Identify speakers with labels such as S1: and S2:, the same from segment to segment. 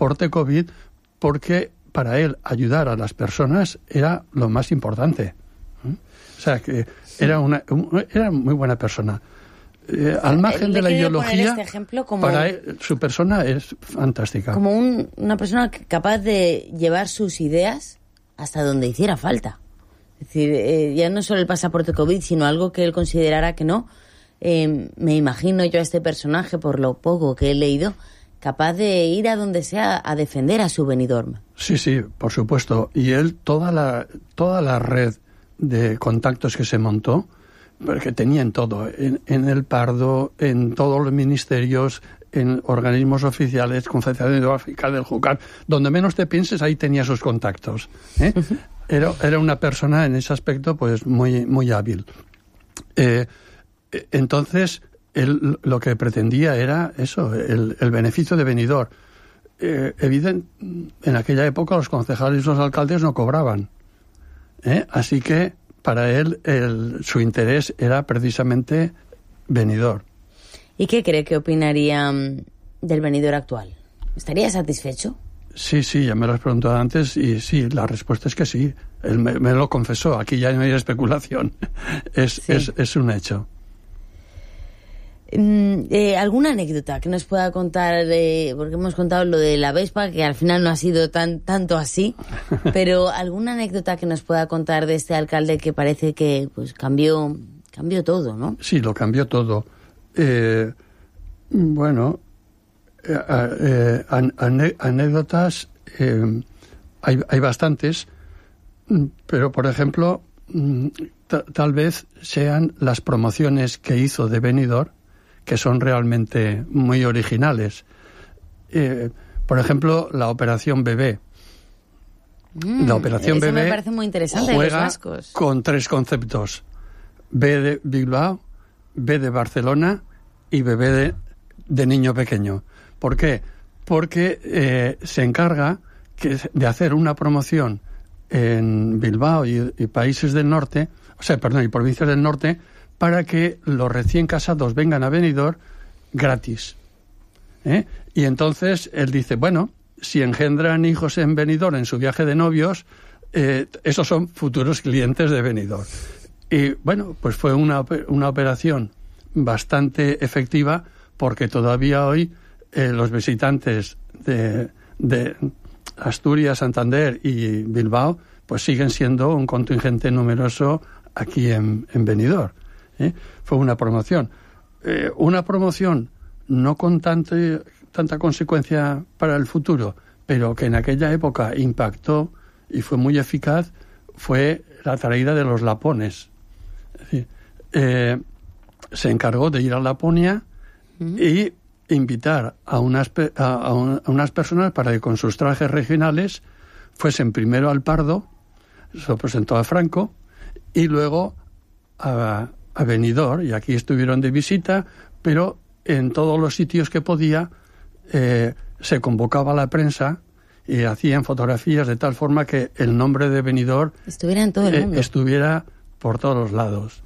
S1: pasaporte COVID porque para él ayudar a las personas era lo más importante. O sea, que era muy buena persona. Al margen de la ideología,
S2: este ejemplo como,
S1: para él, su persona es fantástica.
S2: Como una persona capaz de llevar sus ideas hasta donde hiciera falta. Es decir, ya no solo el pasaporte COVID, sino algo que él considerara que no. Me imagino yo a este personaje, por lo poco que he leído, capaz de ir a donde sea a defender a su Benidorm.
S1: Sí, por supuesto. Y él, toda la red de contactos que se montó, porque tenía en todo, en el Pardo, en todos los ministerios, en organismos oficiales, Confederación Hidrográfica del Júcar, donde menos te pienses, ahí tenía sus contactos. Era una persona en ese aspecto pues muy, muy hábil. Entonces, él lo que pretendía era eso, el beneficio de Benidorm. En aquella época los concejales y los alcaldes no cobraban. Así que para él su interés era precisamente Benidorm.
S2: ¿Y qué cree que opinaría del Benidorm actual? ¿Estaría satisfecho?
S1: Sí, ya me lo has preguntado antes y sí, la respuesta es que sí. Él me lo confesó, aquí ya no hay especulación. Es un hecho.
S2: ¿Alguna anécdota que nos pueda contar porque hemos contado lo de la Vespa, que al final no ha sido tanto así, pero alguna anécdota que nos pueda contar de este alcalde que parece que pues cambió todo, ¿no?
S1: Sí, lo cambió todo. Anécdotas hay bastantes, pero por ejemplo tal vez sean las promociones que hizo de Benidorm, que son realmente muy originales. Por ejemplo, la Operación Bebé. La Operación Bebé
S2: me parece muy interesante,
S1: juega
S2: los vascos,
S1: con 3 conceptos: B de Bilbao, B de Barcelona y bebé de niño pequeño. ¿Por qué? Porque se encarga de hacer una promoción en Bilbao y países del norte, y provincias del norte, para que los recién casados vengan a Benidorm gratis. Y entonces él dice, bueno, si engendran hijos en Benidorm en su viaje de novios, esos son futuros clientes de Benidorm. Y bueno, pues fue una operación bastante efectiva, porque todavía hoy los visitantes de Asturias, Santander y Bilbao pues siguen siendo un contingente numeroso aquí en Benidorm. Fue una promoción. Una promoción no con tanta consecuencia para el futuro, pero que en aquella época impactó y fue muy eficaz, fue la traída de los lapones. Es decir, se encargó de ir a Laponia y invitar a unas personas para que con sus trajes regionales fuesen primero al Pardo, se lo presentó a Franco, y luego a Benidorm, y aquí estuvieron de visita, pero en todos los sitios que podía se convocaba a la prensa y hacían fotografías de tal forma que el nombre de Benidorm
S2: estuviera en todo el mundo,
S1: estuviera por todos los lados.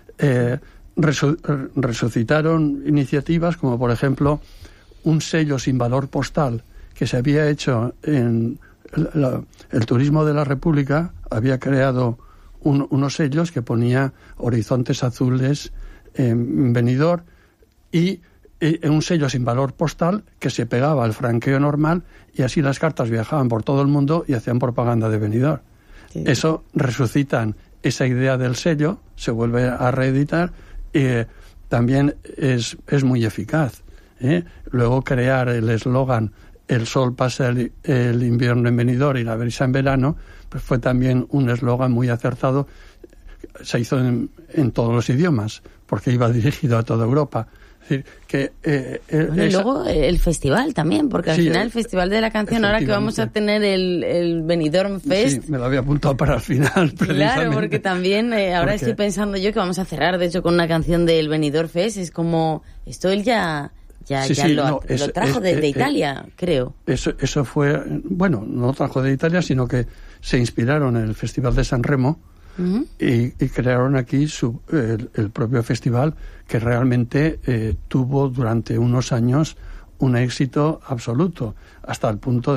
S1: Resucitaron iniciativas como, por ejemplo, un sello sin valor postal que se había hecho en el Turismo de la República. Había creado unos sellos que ponía horizontes azules en Benidorm y un sello sin valor postal que se pegaba al franqueo normal, y así las cartas viajaban por todo el mundo y hacían propaganda de Benidorm. Sí. Eso resucitan esa idea del sello, se vuelve a reeditar y también es muy eficaz. Luego crear el eslogan "El sol pasa el invierno en Benidorm y la brisa en verano", pues fue también un eslogan muy acertado. Se hizo en todos los idiomas porque iba dirigido a toda Europa. Es decir, que
S2: y luego el festival también, porque al final el Festival de la Canción, ahora que vamos a tener el Benidorm Fest.
S1: Sí, me lo había apuntado para el final,
S2: claro, porque también ahora estoy pensando yo que vamos a cerrar, de hecho, con una canción del Benidorm Fest. Es como, esto él ya lo trajo de Italia, creo.
S1: Eso fue, bueno, no lo trajo de Italia, sino que se inspiraron en el Festival de San Remo. Y crearon aquí el propio festival, que realmente tuvo durante unos años un éxito absoluto, hasta el punto